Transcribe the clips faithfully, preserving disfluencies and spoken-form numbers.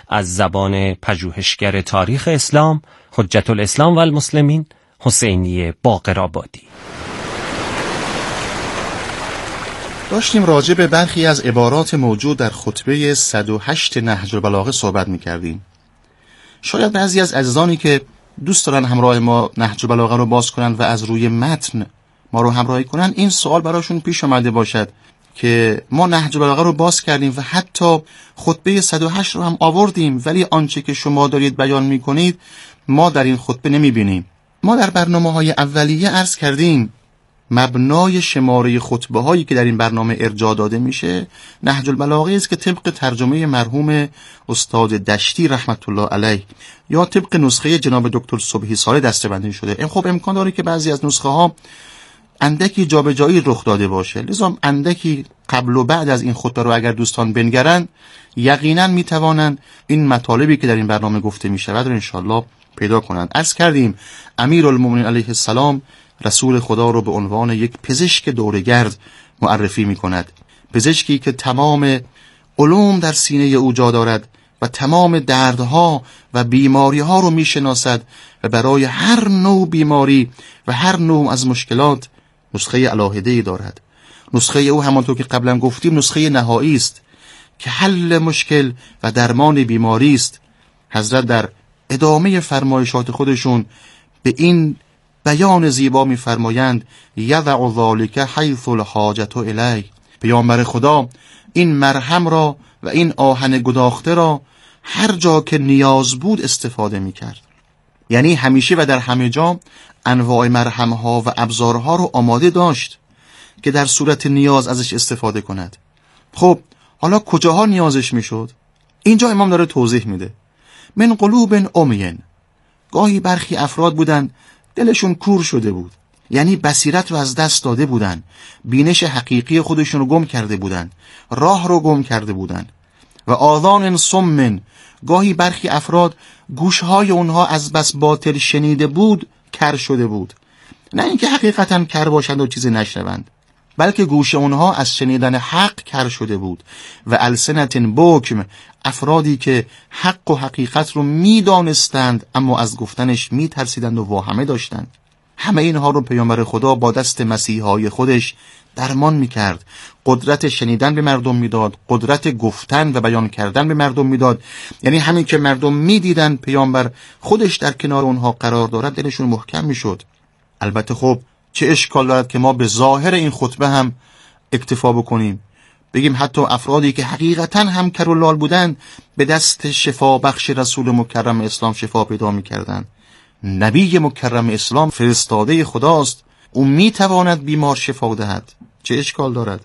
از زبان پژوهشگر تاریخ اسلام، حجت الاسلام و المسلمین، حسینی باقرآبادی. داشتیم راجع به برخی از عبارات موجود در خطبه صد و هشت نهج البلاغه صحبت می‌کردیم. شاید بعضی از عزیزانی که دوست دارن همراه ما نهج البلاغه رو باز کنن و از روی متن ما رو همراهی کنن، این سوال براشون پیش آمده باشد که ما نهج البلاغه رو باز کردیم و حتی خطبه صد و هشت رو هم آوردیم، ولی آنچه که شما دارید بیان می‌کنید ما در این خطبه نمی‌بینیم. ما در برنامه‌های اولیه عرض کردیم مبنای شماره خطبه هایی که در این برنامه ارجاع داده میشه نهج البلاغه است که طبق ترجمه مرحوم استاد دشتی رحمت الله علیه یا طبق نسخه جناب دکتر صبحی صالح دسته‌بندی شده. این خب امکان داره که بعضی از نسخه ها اندکی جابجایی رخ داده باشه، لذا اندکی قبل و بعد از این خطبه رو اگر دوستان بنگرن یقینا میتوانند این مطالبی که در این برنامه گفته میشود رو انشالله پیدا کنند. عرض کردیم امیرالمومنین علیه السلام رسول خدا رو به عنوان یک پزشک دوره‌گرد معرفی می کند، پزشکی که تمام علوم در سینه او جا دارد و تمام دردها و بیماریها رو می شناسد و برای هر نوع بیماری و هر نوع از مشکلات نسخه علاهده‌ای دارد. نسخه او همانطور که قبلا گفتیم نسخه نهایی است که حل مشکل و درمان بیماری است. حضرت در ادامه فرمایشات خودشون به این بیان زیبا می‌فرمایند یضع ذلک حیث الحاجة الیه، پیامبر خدا این مرهم را و این آهن گداخته را هر جا که نیاز بود استفاده می‌کرد. یعنی همیشه و در همه جا انواع مرهم‌ها و ابزارها رو آماده داشت که در صورت نیاز ازش استفاده کند. خب حالا کجاها نیازش میشد؟ اینجا امام داره توضیح میده. من قلوب عمین، گاهی برخی افراد بودن دلشون کور شده بود، یعنی بصیرت رو از دست داده بودن، بینش حقیقی خودشون رو گم کرده بودن، راه رو گم کرده بودن. و آذان صم، گاهی برخی افراد گوشهای اونها از بس باطل شنیده بود کر شده بود، نه اینکه حقیقتا کر باشند و چیزی نشنوند، بلکه گوش اونها از شنیدن حق کر شده بود. و السنت بکم، افرادی که حق و حقیقت رو میدانستند اما از گفتنش میترسیدند و واهمه داشتند. همه اینها رو پیامبر خدا با دست مسیحای خودش درمان میکرد، قدرت شنیدن به مردم میداد، قدرت گفتن و بیان کردن به مردم میداد. یعنی همین که مردم میدیدن پیامبر خودش در کنار اونها قرار دارد دلشون محکم میشد. البته خب چه اشکال دارد که ما به ظاهر این خطبه هم اکتفا بکنیم، بگیم حتی افرادی که حقیقتا هم کر و لال بودن به دست شفا بخش رسول مکرم اسلام شفا پیدا می‌کردند. نبی مکرم اسلام فرستاده خداست، او میتواند بیمار شفا دهد، چه اشکال دارد؟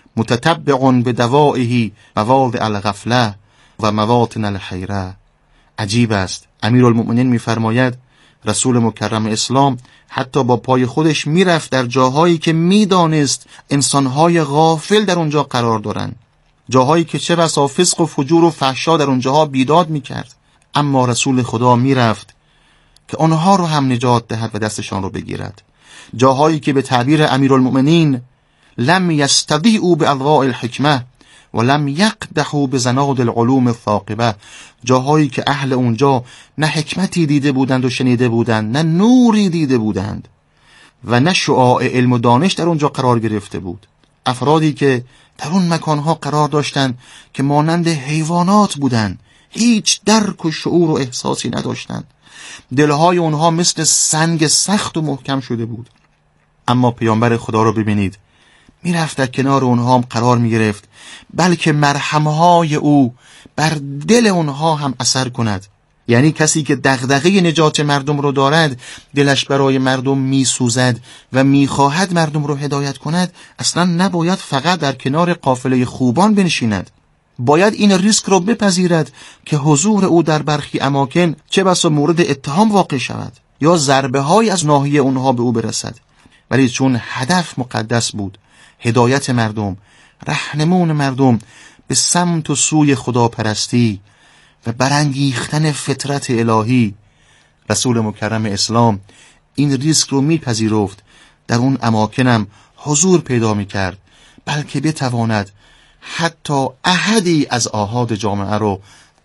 متتبع به دوائه مواضع الغفله و مواطن الحیره. عجیب است. امیرالمومنین میفرماید رسول مکرم اسلام حتی با پای خودش میرفت در جاهایی که میدانست انسانهای غافل در اونجا قرار دارن، جاهایی که چه بسا فسق و فجور و فحشا در اونجاها بیداد میکرد، اما رسول خدا میرفت که آنها رو هم نجات دهد و دستشان رو بگیرد. جاهایی که به تعبیر امیرالمومنین لم یستضیعوا باضواء الحکمه و لم یقدحوا بزناد العلوم الثاقبه، جاهایی که اهل اونجا نه حکمتی دیده بودند و شنیده بودند، نه نوری دیده بودند و نه شعاع علم و دانش در اونجا قرار گرفته بود. افرادی که در اون مکانها قرار داشتند که مانند حیوانات بودند، هیچ درک و شعور و احساسی نداشتند، دلهای اونها مثل سنگ سخت و محکم شده بود. اما پیامبر خدا رو ببینید، میرفت در کنار اونها هم قرار میگرفت، بلکه مرهمهای او بر دل اونها هم اثر کند. یعنی کسی که دغدغه نجات مردم رو دارد، دلش برای مردم میسوزد و میخواهد مردم رو هدایت کند، اصلا نباید فقط در کنار قافله خوبان بنشیند، باید این ریسک رو بپذیرد که حضور او در برخی اماکن چه بسا مورد اتهام واقع شود یا ضربه های از ناحیه اونها به او برسد. ولی چون هدف مقدس بود، هدایت مردم، رهنمون مردم به سمت و سوی خداپرستی و برانگیختن فطرت الهی، رسول مکرم اسلام این ریسک رو میپذیرفت، در اون اماکنم حضور پیدا میکرد، بلکه بتواند حتی احدی از آحاد جامعه رو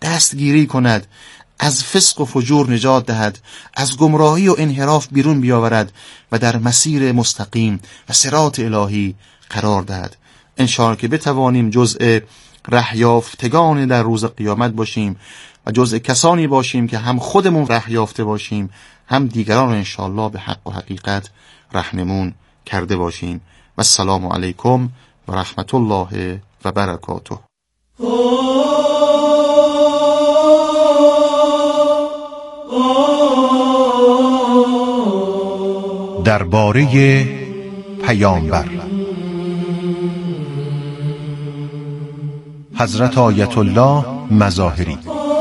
دستگیری کند، از فسق و فجور نجات دهد، از گمراهی و انحراف بیرون بیاورد و در مسیر مستقیم و صراط الهی قرار دهد. انشاءالله که بتوانیم جزء رهیافتگان در روز قیامت باشیم و جزء کسانی باشیم که هم خودمون رهیافته باشیم، هم دیگران رو انشاءالله به حق و حقیقت رهنمون کرده باشیم. و السلام علیکم و رحمت الله و برکاته. درباره پیامبر حضرت آیت الله مظاهری.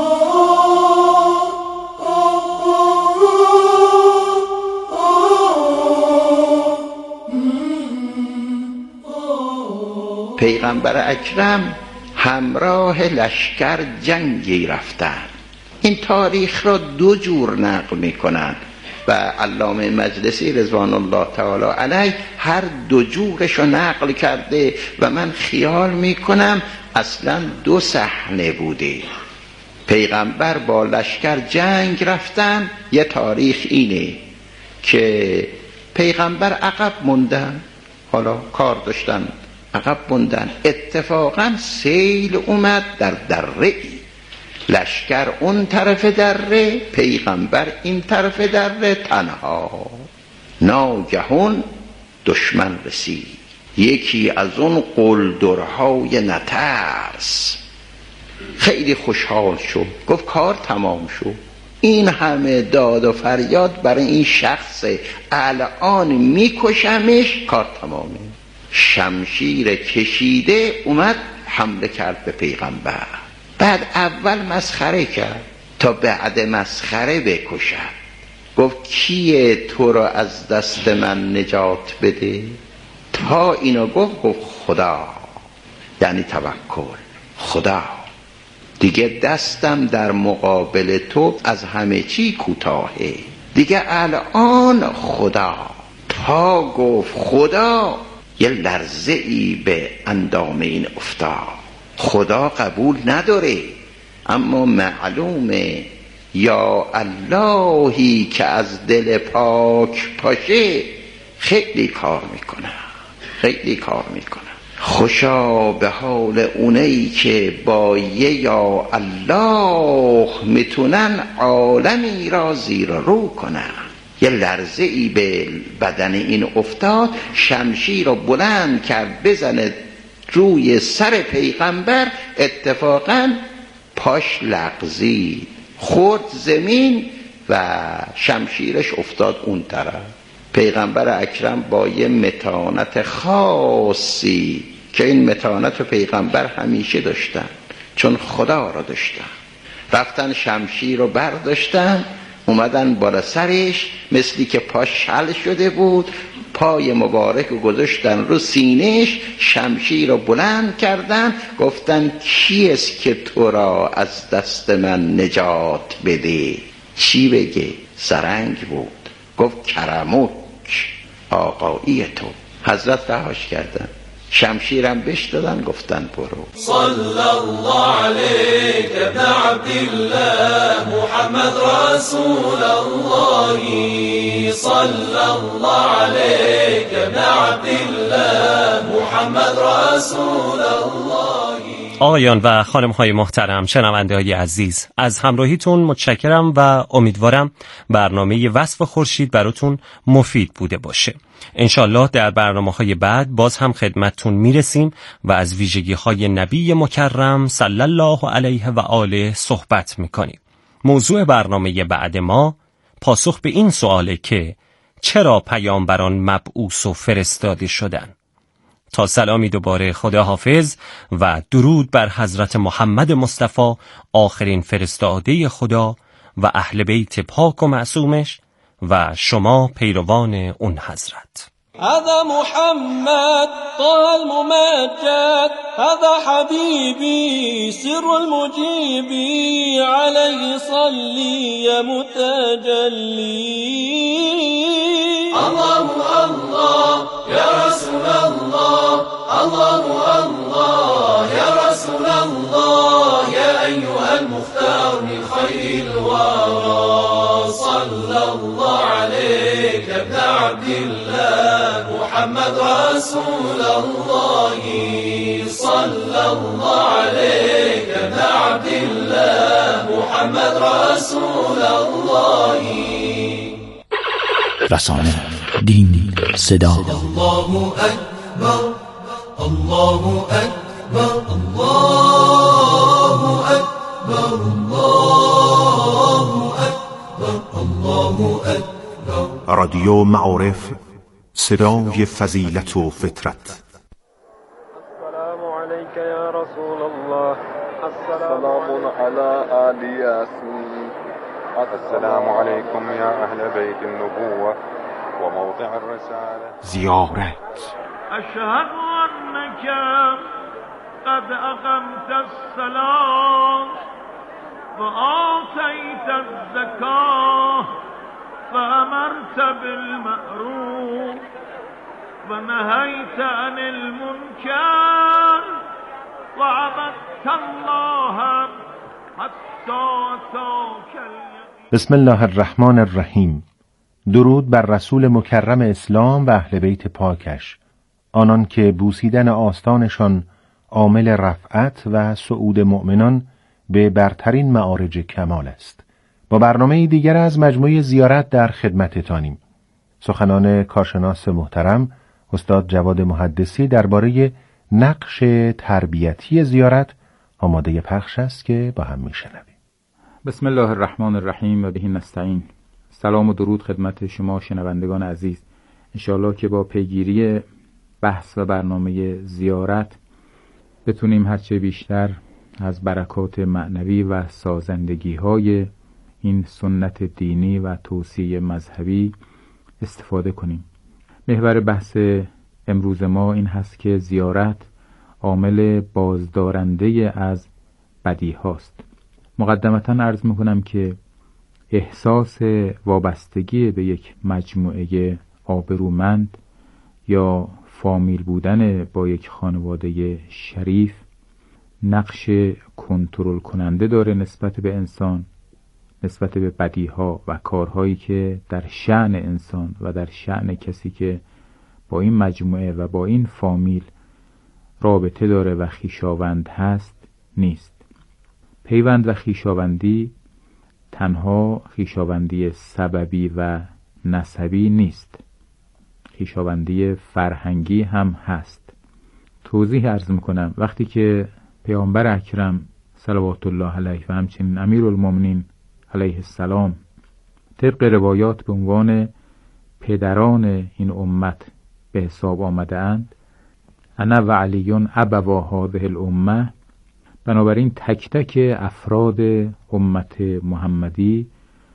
پیغمبر اکرم همراه لشکر جنگی رفتن. این تاریخ را دو جور نقل می کنند و علامه مجلسی رضوان الله تعالی علیه هر دو جورش رو نقل کرده و من خیال می کنم اصلا دو صحنه بوده. پیغمبر با لشکر جنگ رفتن، یه تاریخ اینه که پیغمبر عقب موندن، حالا کار داشتن عقب موندن، اتفاقا سیل اومد در دره، لشکر اون طرف دره، پیغمبر این طرف دره تنها. ناگهان دشمن رسید، یکی از اون قلدرهای نترس خیلی خوشحال شد، گفت کار تمام شد. این همه داد و فریاد برای این شخص، الان میکشمش، کار تمامه. شمشیر کشیده اومد حمله کرد به پیغمبر. بعد اول مسخره کرد تا بعد مسخره بکشد. گفت کیه تو را از دست من نجات بده؟ تا اینو گفت گفت خدا، یعنی توکل، خدا دیگه دستم در مقابل تو از همه چی کوتاهه، دیگه الان خدا. تا گفت خدا یه لرزه ای به اندام این افتاد. خدا قبول نداره، اما معلومه یا اللهی که از دل پاک پاشه خیلی کار میکنه، خیلی کار میکنه. خوشا به حال اونایی که با یه یا الله میتونن عالمی را زیر رو کنن. یه لرزه ای به بدن این افتاد، شمشیر رو بلند کرد بزنه روی سر پیغمبر، اتفاقا پاش لغزید، خورد زمین و شمشیرش افتاد اون طرف. پیغمبر اکرم با یه متانت خاصی که این متانت رو پیغمبر همیشه داشتن، چون خدا را داشتن، رفتن شمشیر رو برداشتن، اومدن بالا سرش، مثلی که پاش شل شده بود، پای مبارک رو گذاشتن رو سینهش، شمشیر رو بلند کردن، گفتن کیست که تو را از دست من نجات بده؟ چی بگه؟ سرنگ بود، گفت کرمک، آقایی تو. حضرت رهاش کردن، شمشیرم بهش دادن، گفتن برو. صلی الله علیک ابن عبدالله محمد رسول الله، صلی الله علیک ابن عبدالله محمد رسول الله. آقایان و خانم‌های محترم، شنونده‌های عزیز، از همراهیتون متشکرم و امیدوارم برنامه وصف خورشید براتون مفید بوده باشه. انشالله در برنامه‌های بعد باز هم خدمتتون میرسیم و از ویژگی‌های نبی مکرم صلی الله علیه و آله صحبت میکنیم. موضوع برنامه بعد ما پاسخ به این سواله که چرا پیامبران مبعوث و فرستاده شدند. تا سلامی دوباره، خدا حافظ و درود بر حضرت محمد مصطفی، آخرین فرستاده خدا و اهل بیت پاک و معصومش و شما پیروان اون حضرت. هذا محمد طه الممجد، هذا حبيبي سر المجيبي، عليه صلي متجلي. الله الله يا رسول الله، الله الله يا رسول الله، يا أيها المختار كون خير الورى صلى الله عليك يا ابن عبد الله محمد رسول الله صلى الله عليك يا ابن عبد الله محمد رسول الله. رسانه، دین، صدا. الله اکبر الله اکبر الله اکبر الله اکبر الله اکبر. رادیو معارف، صدای فضیلت و فطرت. السلام عليك يا رسول الله. السلام على آل ياسين. السلام عليكم يا أهل بيت النبوة وموضع الرسالة. زیارت. أشهد أنك قد أقمت الصلاة وآتيت الزكاة وأمرت بالمعروف ونهيت عن المنكر وعبدت الله حتى أتاك اليقين. بسم الله الرحمن الرحیم. درود بر رسول مکرم اسلام و اهل بیت پاکش، آنان که بوسیدن آستانشان عامل رفعت و صعود مؤمنان به برترین معارج کمال است. با برنامه دیگر از مجموعه زیارت در خدمتتانیم. سخنان کارشناس محترم استاد جواد محدثی درباره نقش تربیتی زیارت آماده پخش است که با هم میشنویم. بسم الله الرحمن الرحیم و به نستعین. سلام و درود خدمت شما شنوندگان عزیز. انشاءالله که با پیگیری بحث و برنامه زیارت بتونیم هرچه بیشتر از برکات معنوی و سازندگی های این سنت دینی و توصیه مذهبی استفاده کنیم. محور بحث امروز ما این هست که زیارت عامل بازدارنده از بدی هاست. مقدمتاً عرض میکنم که احساس وابستگی به یک مجموعه آبرومند یا فامیل بودن با یک خانواده شریف نقش کنترل کننده داره نسبت به انسان، نسبت به بدیها و کارهایی که در شأن انسان و در شأن کسی که با این مجموعه و با این فامیل رابطه داره و خویشاوند هست نیست. پیوند و خویشاوندی تنها خویشاوندی سببی و نسبی نیست، خویشاوندی فرهنگی هم هست. توضیح عرض میکنم. وقتی که پیامبر اکرم صلوات الله علیه و همچنین امیرالمومنین علیه السلام طبق روایات به عنوان پدران این امت به حساب آمده اند، انا و علیون ابوا هذه الامه، بنابراین تک تک افراد امت محمدی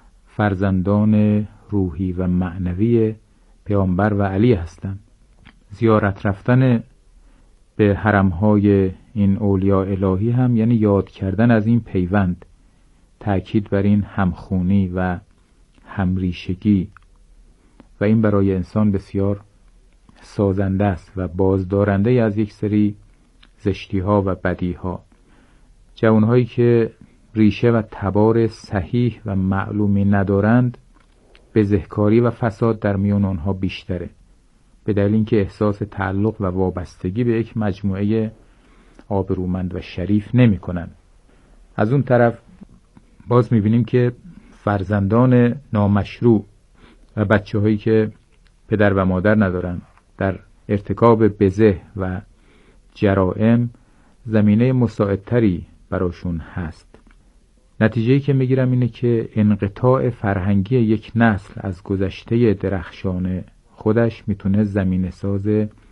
فرزندان روحی و معنوی پیامبر و علی هستند. زیارت رفتن به حرمهای این اولیاء الهی هم یعنی یاد کردن از این پیوند، تأکید بر این همخونی و همریشگی و این برای انسان بسیار سازنده است و بازدارنده از یک سری زشتی ها و بدی ها. جوانهایی که ریشه و تبار صحیح و معلومی ندارند، بزهکاری و فساد در میان آنها بیشتره، به دلیل اینکه احساس تعلق و وابستگی به یک مجموعه آبرومند و شریف نمی کنند. از اون طرف باز می بینیم که فرزندان نامشروع و بچه هایی که پدر و مادر ندارن در ارتکاب بزه و جرائم زمینه مساعدتری براشون هست. نتیجه‌ای که میگیرم اینه که انقطاع فرهنگی یک نسل از گذشته درخشان خودش میتونه زمینه ساز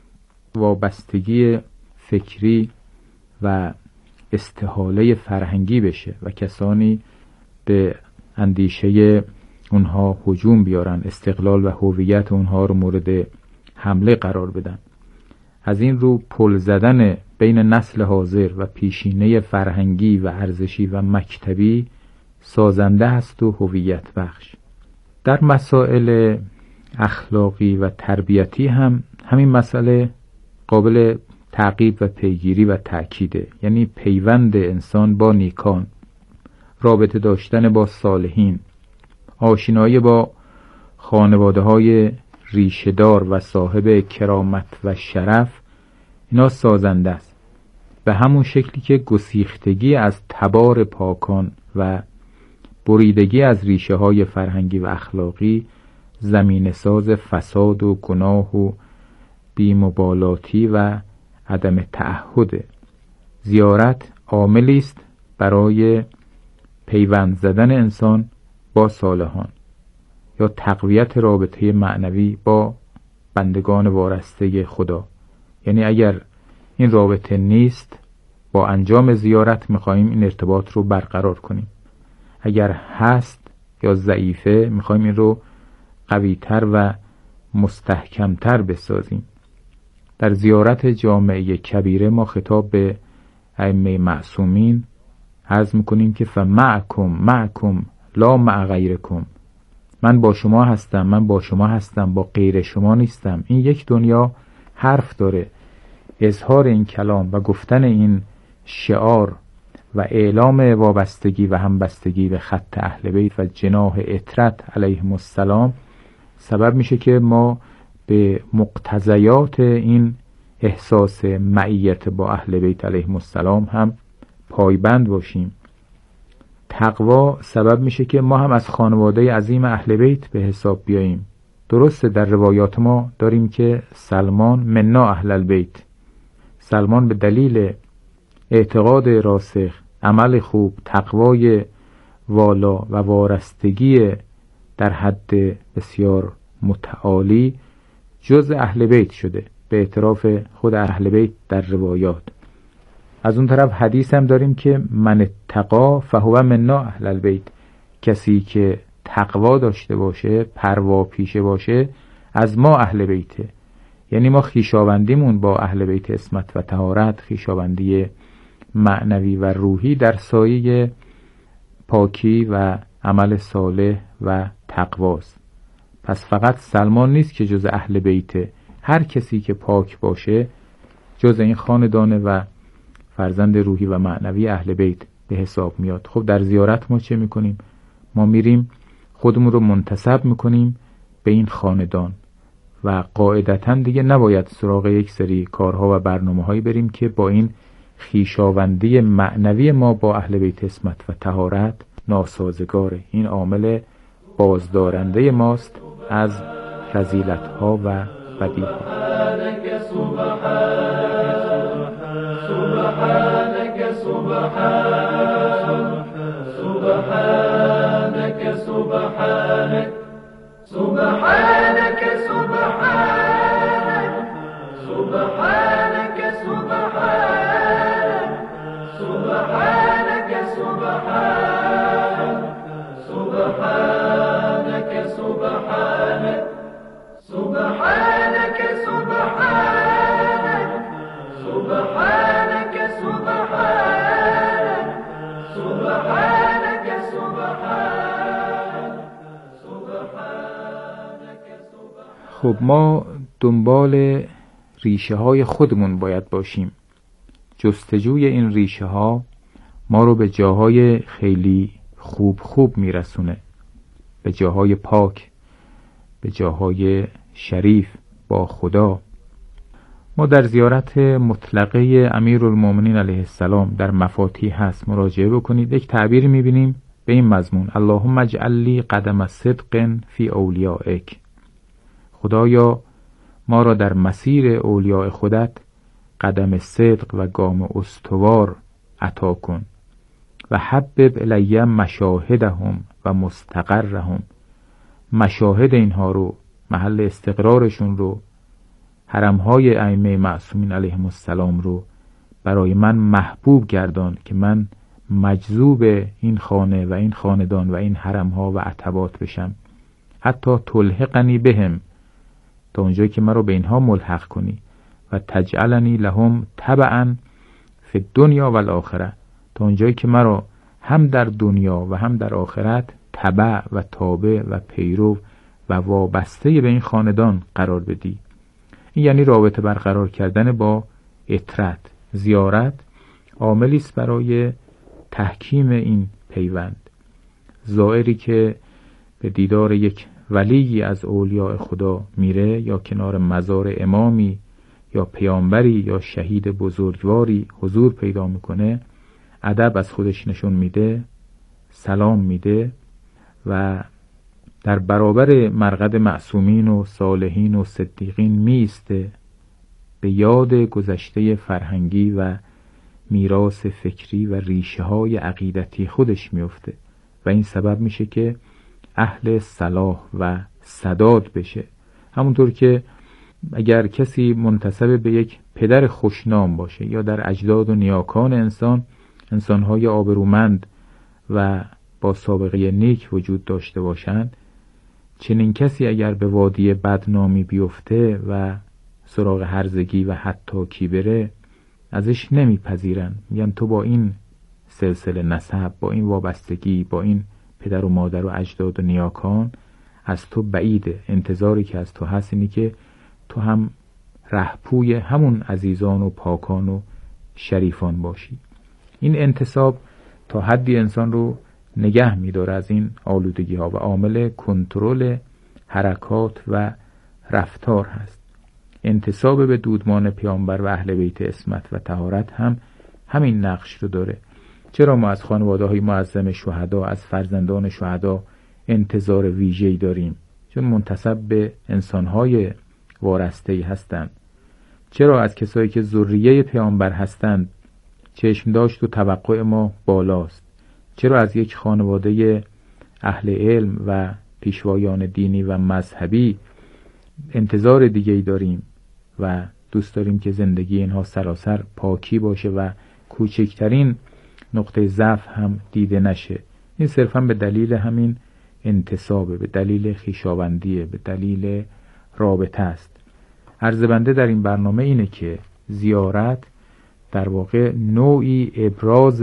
وابستگی فکری و استحاله فرهنگی بشه و کسانی به اندیشه اونها هجوم بیارن، استقلال و هویت اونها رو مورد حمله قرار بدن. از این رو پل زدن بین نسل حاضر و پیشینه فرهنگی و ارزشی و مکتبی سازنده است و هویت بخش. در مسائل اخلاقی و تربیتی هم همین مسئله قابل تعقیب و پیگیری و تأکیده، یعنی پیوند انسان با نیکان، رابطه داشتن با صالحین، آشنایی با خانواده های ریشه‌دار و صاحب کرامت و شرف، اینا سازنده است. به همون شکلی که گسیختگی از تبار پاکان و بریدگی از ریشه های فرهنگی و اخلاقی زمینه ساز فساد و گناه و بی‌مبالاتی و عدم تعهد. زیارت عاملی است برای پیوند زدن انسان با صالحان یا تقویت رابطه معنوی با بندگان وارسته خدا. یعنی اگر این رابطه نیست، با انجام زیارت میخواییم این ارتباط رو برقرار کنیم. اگر هست یا ضعیفه، میخواییم این رو قویتر و مستحکمتر بسازیم. در زیارت جامعه کبیره ما خطاب به ائمه معصومین عرض میکنیم که فمعکم معکم لا مع غیرکم، من با شما هستم، من با شما هستم، با غیر شما نیستم. این یک دنیا حرف داره. اظهار این کلام و گفتن این شعار و اعلام وابستگی و همبستگی به خط اهل بیت و جناح عترت علیهم السلام سبب میشه که ما به مقتضیات این احساس معیت با اهل بیت علیهم السلام هم پایبند باشیم. تقوا سبب میشه که ما هم از خانواده عظیم اهل بیت به حساب بیاییم. درسته در روایات ما داریم که سلمان منا اهل البیت، سلمان به دلیل اعتقاد راسخ، عمل خوب، تقوای والا و وارستگی در حد بسیار متعالی جز اهل بیت شده به اعتراف خود اهل بیت در روایات. از اون طرف حدیث هم داریم که من اتقا فهو منا اهل البیت، کسی که تقوا داشته باشه، پروا پیشه باشه، از ما اهل بیته. یعنی ما خیشاوندیمون با اهل بیت عصمت و طهارت خیشاوندی معنوی و روحی در سایه پاکی و عمل صالح و تقواست. پس فقط سلمان نیست که جز اهل بیته، هر کسی که پاک باشه جز این خاندانه و فرزند روحی و معنوی اهل بیت به حساب میاد. خب در زیارت ما چه میکنیم؟ ما میریم خودمون رو منتسب میکنیم به این خاندان و قاعدتاً دیگه نباید سراغ یک سری کارها و برنامه‌هایی بریم که با این خیشاوندی معنوی ما با اهل بیت عصمت و طهارت ناسازگاره. این عامل بازدارنده ماست از فضیلت‌ها و بدیها. سبحانك سبحانك سبحانك سبحانك سبحانك سبحانك سبحانك سبحانك سبحانك سبحانك سبحانك سبحانك سبحانك سبحانك سبحانك سبحانك خب ما دنبال ریشه های خودمون باید باشیم. جستجوی این ریشه ها ما رو به جاهای خیلی خوب خوب میرسونه، به جاهای پاک، به جاهای شریف با خدا. ما در زیارت مطلقه امیرالمومنین علیه السلام در مفاتیح هست مراجعه بکنید، یک تعبیر میبینیم به این مضمون: اللهم اجعل لی قدم صدق فی اولیائک. خدایا ما را در مسیر اولیاء خودت قدم صدق و گام استوار عطا کن و حبب الی مشاهدهم و مستقرهم. مشاهد اینها رو، محل استقرارشون رو، حرمهای ائمه معصومین علیهم السلام رو برای من محبوب گردان که من مجذوب این خانه و این خاندان و این حرمها و عتبات بشم. حتی تلحقنی بهم، تا اونجایی که من رو به اینها ملحق کنی، و تجعلنی لهم تبعا فی الدنیا و الاخره، تا اونجایی که من رو هم در دنیا و هم در آخرت تبع و تابع و پیرو و وابسته به این خاندان قرار بدی. این یعنی رابطه برقرار کردن با عترت. زیارت عاملی است برای تحکیم این پیوند. زائری که به دیدار یک ولی از اولیاء خدا میره یا کنار مزار امامی یا پیامبری یا شهید بزرگواری حضور پیدا میکنه، ادب از خودش نشون میده، سلام میده و در برابر مرقد معصومین و صالحین و صدیقین میسته، به یاد گذشته فرهنگی و میراث فکری و ریشه های عقیدتی خودش میفته و این سبب میشه که اهل صلاح و سداد بشه. همونطور که اگر کسی منتسب به یک پدر خوشنام باشه یا در اجداد و نیاکان انسان انسانهای آبرومند و با سابقه نیک وجود داشته باشند، چنین کسی اگر به وادی بدنامی بیفته و سراغ هرزگی و حتاکی بره، ازش نمیپذیرن، میگن تو با این سلسله نسب، با این وابستگی، با این پدر و مادر و اجداد و نیاکان از تو بعیده. انتظاری که از تو هست اینی که تو هم رهپوی همون عزیزان و پاکان و شریفان باشی. این انتساب تا حدی انسان رو نگه می‌داره از این آلودگی ها و عامل کنترل حرکات و رفتار هست. انتساب به دودمان پیامبر و اهل بیت عصمت و طهارت هم همین نقش رو داره. چرا ما از خانواده های معظم شهدا، از فرزندان شهدا انتظار ویژه‌ای داریم؟ چون منتسب به انسان‌های وارسته‌ای هستند. چرا از کسایی که ذریه پیامبر هستند چشم داشت و توقع ما بالاست؟ چرا از یک خانواده اهل علم و پیشوایان دینی و مذهبی انتظار دیگه‌ای داریم و دوست داریم که زندگی اینها سراسر پاکی باشه و کوچکترین نقطه ضعف هم دیده نشه؟ این صرفا به دلیل همین انتسابه، به دلیل خویشاوندیه، به دلیل رابطه است. عرض بنده در این برنامه اینه که زیارت در واقع نوعی ابراز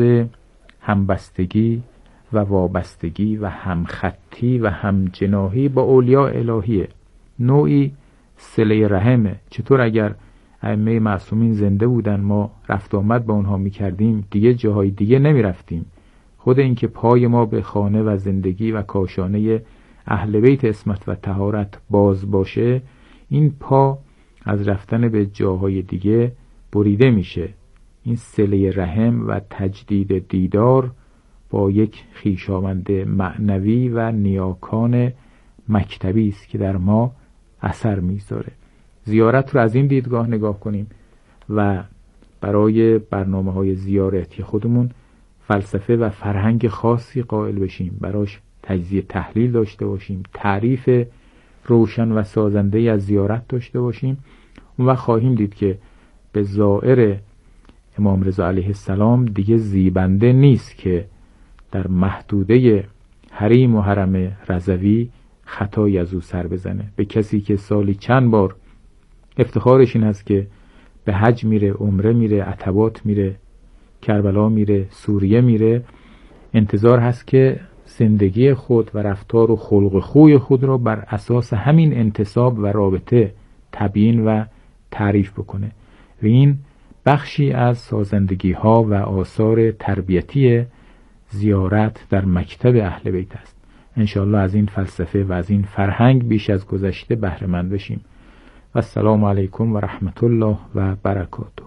همبستگی و وابستگی و همخطی و همجناحی با اولیاء الهیه، نوعی صله رحمه. چطور اگر ائمه معصومین زنده بودن ما رفت آمد با اونها میکردیم، دیگه جاهای دیگه نمیرفتیم. خود این که پای ما به خانه و زندگی و کاشانه اهل بیت عصمت و طهارت باز باشه، این پا از رفتن به جاهای دیگه بریده میشه. این صله رحم و تجدید دیدار با یک خویشاوند معنوی و نیاکان مکتبی است که در ما اثر میذاره. زیارت رو از این دیدگاه نگاه کنیم و برای برنامه‌های زیارتی خودمون فلسفه و فرهنگ خاصی قائل بشیم، براش تجزیه تحلیل داشته باشیم، تعریف روشن و سازنده از زیارت داشته باشیم. اون وقت خواهیم دید که به زائر امام رضا علیه السلام دیگه زیبنده نیست که در محدوده حریم و حرم رضوی خطایی از او سر بزنه. به کسی که سالی چند بار افتخارش این هست که به حج میره، عمره میره، عتبات میره، کربلا میره، سوریه میره، انتظار هست که زندگی خود و رفتار و خلق خوی خود را بر اساس همین انتساب و رابطه تبیین و تعریف بکنه و این بخشی از سازندگی ها و آثار تربیتی زیارت در مکتب اهل بیت است. انشاءالله از این فلسفه و از این فرهنگ بیش از گذشته بهره مند بشیم. و السلام علیکم و رحمت الله و برکاته.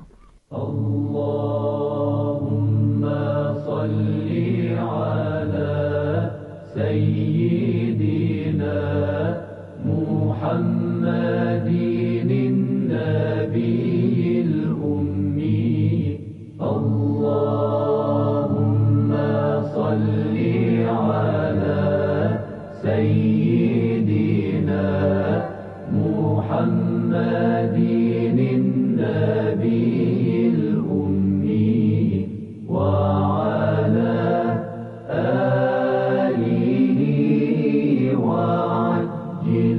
اللهم صل على سيدنا محمد النبي الأمي. اللهم صل على سيدنا محمد النبي الأمي وعلى آله وعجل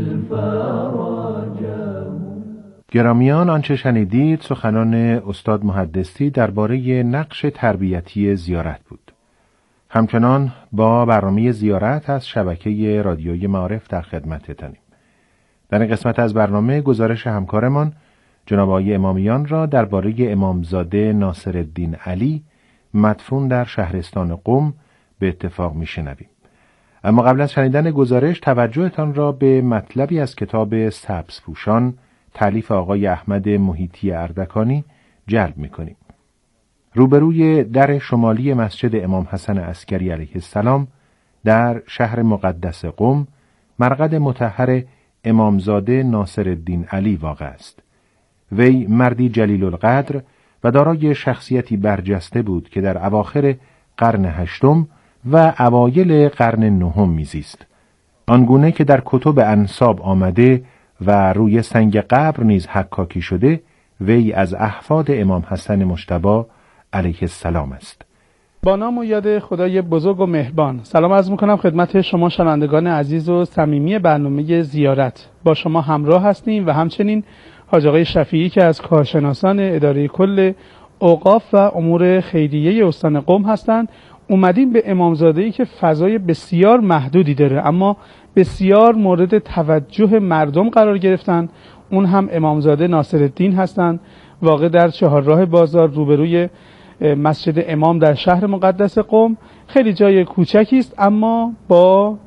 فرجه. گرامیان، آنچه شنیدید سخنان استاد محدثی درباره نقش تربیتی زیارت بود. همچنان با برنامه زیارت از شبکه رادیوی معارف در خدمتتانیم. در این قسمت از برنامه گزارش همکارمان جناب آقای امامیان را درباره امامزاده ناصرالدین علی مدفون در شهرستان قم به اتفاق میشنویم. اما قبل از شنیدن گزارش توجهتان را به مطلبی از کتاب سبزپوشان تألیف آقای احمد محیطی اردکانی جلب میکنیم. روبروی در شمالی مسجد امام حسن عسکری علیه السلام در شهر مقدس قم مرقد مطهر امامزاده ناصرالدین علی واقع است. وی مردی جلیل القدر و دارای شخصیتی برجسته بود که در اواخر قرن هشتم و اوایل قرن نهم میزیست. آنگونه که در کتب انساب آمده و روی سنگ قبر نیز حکاکی شده، وی از احفاد امام حسن مجتبی علیه السلام است. با نام و یاد خدای بزرگ و مهربان سلام عرض میکنم خدمت شما شنوندگان عزیز و صمیمی برنامه زیارت. با شما همراه هستیم و همچنین حاج آقای شفیعی که از کارشناسان اداره کل اوقاف و امور خیریه استان قم هستند. اومدیم به امامزاده‌ای که فضای بسیار محدودی داره اما بسیار مورد توجه مردم قرار گرفتن. اون هم امامزاده ناصرالدین هستند، واقع در چهارراه بازار روبروی مسجد امام در شهر مقدس قم. خیلی جای کوچکی است اما با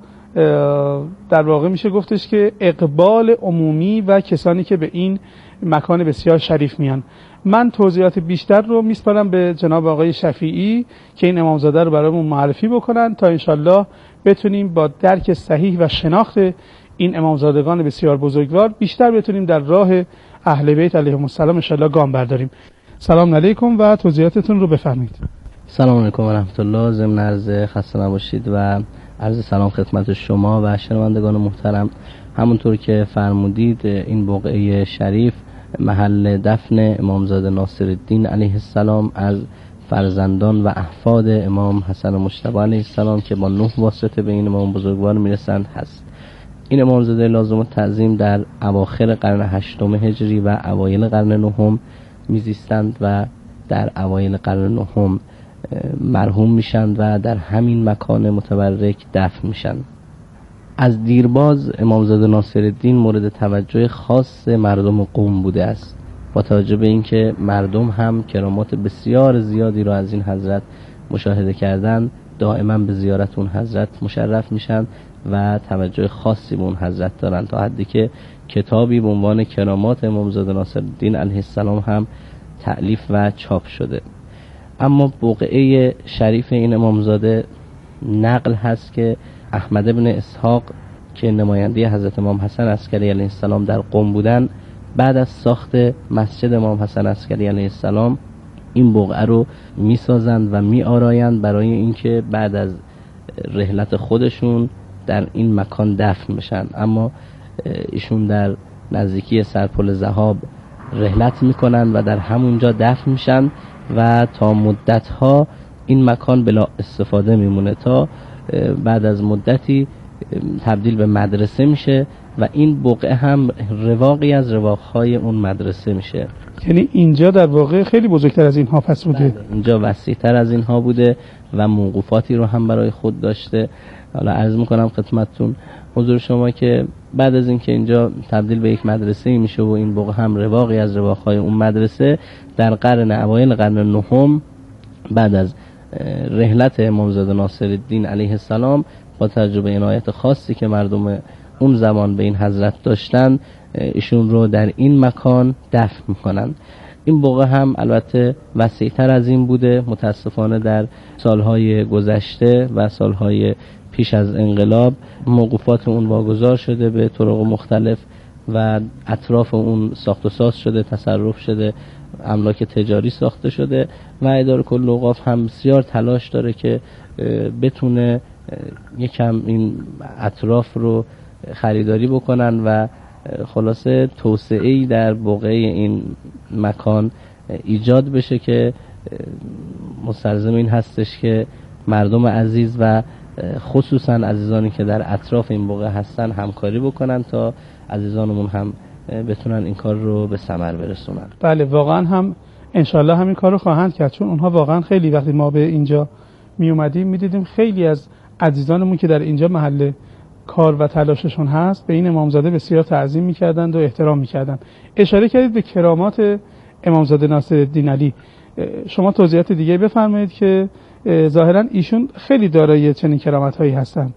در واقع میشه گفتش که اقبال عمومی و کسانی که به این مکان بسیار شریف میان. من توضیحات بیشتر رو میسپارم به جناب آقای شفیعی که این امامزاده رو برامون معرفی بکنن تا انشالله بتونیم با درک صحیح و شناخت این امامزادگان بسیار بزرگوار بیشتر بتونیم در راه اهل بیت علیهم السلام انشالله گام برداریم. سلام علیکم و توضیحاتتون رو بفرمایید. سلام علیکم و رحمت الله. ضمن عرض خسته نباشید و عرض سلام خدمت شما و شنوندگان محترم. همونطور که فرمودید این بقعه شریف محل دفن امامزاده ناصرالدین علیه السلام از فرزندان و احفاد امام حسن مجتبی علیه السلام که با نه واسطه به این امام بزرگوار میرسند هست. این امامزاده لازم التعظیم در اواخر قرن هشتم هجری و اوایل قرن نهم میزیستند و در اوایل قرن نهم مرحوم میشند و در همین مکان متبرک دفن میشند. از دیرباز امامزاده ناصرالدین مورد توجه خاص مردم قم بوده است، با توجه به اینکه مردم هم کرامات بسیار زیادی را از این حضرت مشاهده کردند، دائما به زیارت اون حضرت مشرف میشن و توجه خاصی به اون حضرت دارن، تا حدی که کتابی به عنوان کرامات امامزاده ناصرالدین علیه السلام هم تألیف و چاپ شده. اما بقعه شریف این امامزاده نقل هست که احمد بن اسحاق که نماینده حضرت امام حسن عسکری علیه السلام در قم بودن، بعد از ساخت مسجد امام حسن عسکری علیه السلام این بقعه رو میسازند و میآرایند برای اینکه بعد از رحلت خودشون در این مکان دفن بشن. اما ایشون در نزدیکی سرپل ذهاب رحلت میکنن و در همونجا دفن میشن و تا مدتها این مکان بلا استفاده میمونه تا بعد از مدتی تبدیل به مدرسه میشه و این بقعه هم رواقی از رواقهای اون مدرسه میشه. یعنی اینجا در واقع خیلی بزرگتر از اینها پس بوده؟ اینجا وسیع‌تر از اینها بوده و موقوفاتی رو هم برای خود داشته. حالا عرض میکنم خدمتتون حضور شما که بعد از اینکه اینجا تبدیل به یک مدرسه میشه و این بقعه هم رواقی از رواقهای اون مدرسه، در قرن اوایل قرن نهم بعد از رحلت امامزاده ناصرالدین علیه السلام با تجربه عنایت خاصی که مردم اون زمان به این حضرت داشتن، ایشون رو در این مکان دفن میکنن. این بقعه هم البته وسیع‌تر از این بوده. متاسفانه در سالهای گذشته و سالهای پیش از انقلاب موقوفات اون واگذار شده به طرق مختلف و اطراف اون ساخت و ساز شده، تصرف شده، املاک تجاری ساخته شده و اداره کل اوقاف هم بسیار تلاش داره که بتونه یکم این اطراف رو خریداری بکنن و خلاصه توسعه‌ای در بقعه این مکان ایجاد بشه که مستلزم این هستش که مردم عزیز و خصوصا عزیزانی که در اطراف این بقعه هستن همکاری بکنن تا عزیزانمون هم بتونن این کار رو به ثمر برسونن. بله واقعا هم انشالله همین کار رو خواهند کرد، چون اونها واقعا خیلی وقتی ما به اینجا می اومدیم می دیدیم خیلی از عزیزانمون که در اینجا محل کار و تلاششون هست به این امامزاده بسیار تعظیم میکردند و احترام میکردند. اشاره کردید به کرامات امامزاده ناصرالدین علی، شما توضیحات دیگه بفرمایید که ظاهرا ایشون خیلی دارای چنین کرامت هایی هستن.